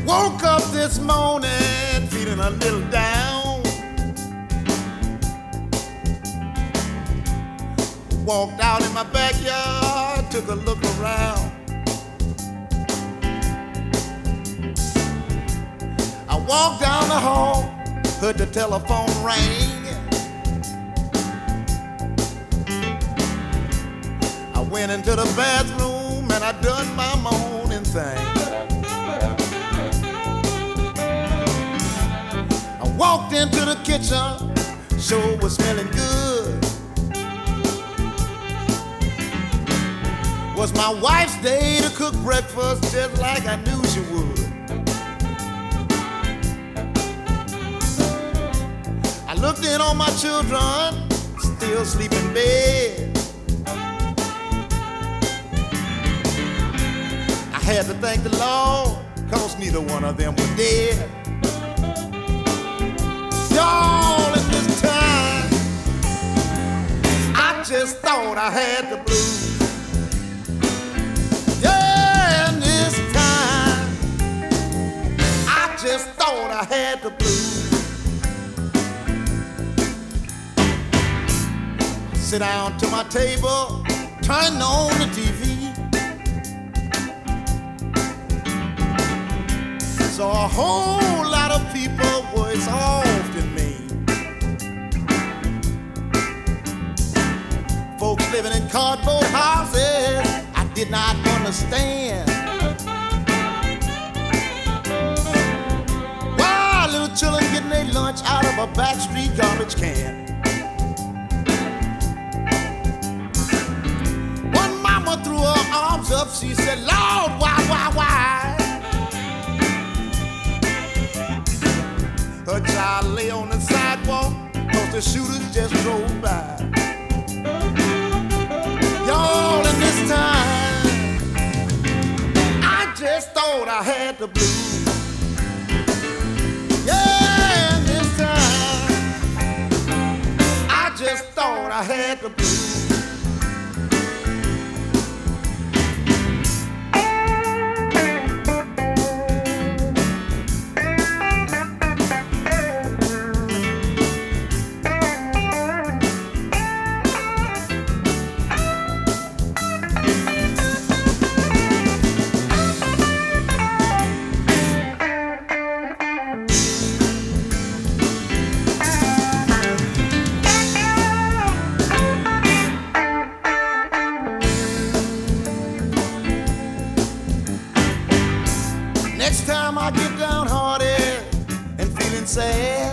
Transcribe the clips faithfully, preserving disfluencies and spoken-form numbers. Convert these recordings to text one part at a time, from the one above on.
Woke up this morning feeling a little down. Walked out in my backyard, took a look around. I walked down the hall, heard the telephone ring. I went into the bathroom and I done my morning thing. I walked into the kitchen, sure was smelling good. Was my wife's day to cook breakfast just like I knew she would. I looked in on my children, still sleep in bed. I had to thank the Lord, cause neither one of them were dead. Y'all, in this time, I just thought I had the blues. Yeah, in this time, I just thought I had the blues. Sit down to my table, turn on the T V. Saw a whole lot of people, boy, it's often me. Folks living in cardboard houses I did not understand. While little children getting their lunch out of a backstreet garbage can. One mama threw her arms up, she said, Lord, why, why, why? Her child lay on the sidewalk, cause the shooters just drove by. Y'all, in this time, I just thought I had the blues. Yeah, in this time, I just thought I had the blues. Next time I get downhearted and feeling sad,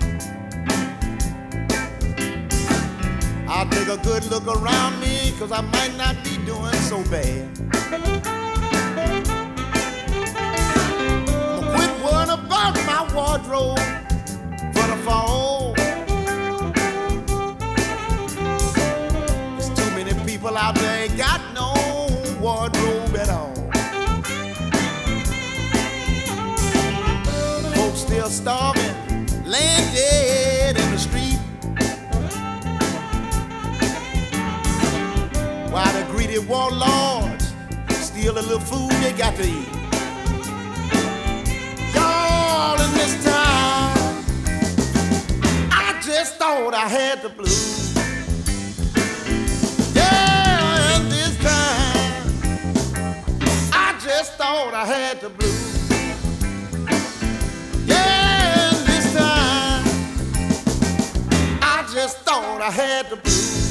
I'll take a good look around me, cause I might not be doing so bad. I'ma quit worrying about my wardrobe for the fall. There's too many people out there ain't got no wardrobe at all. Still starving, laying dead in the street, while the greedy warlords steal the little food they got to eat. Y'all, in this time, I just thought I had the blues. Yeah, in this time, I just thought I had the blues. Just thought I had the blues.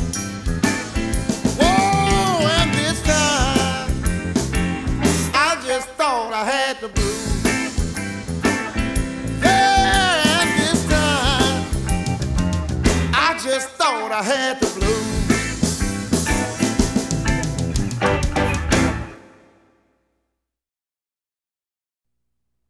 Whoa, and this time I just thought I had the blues. Yeah, and this time I just thought I had the blues.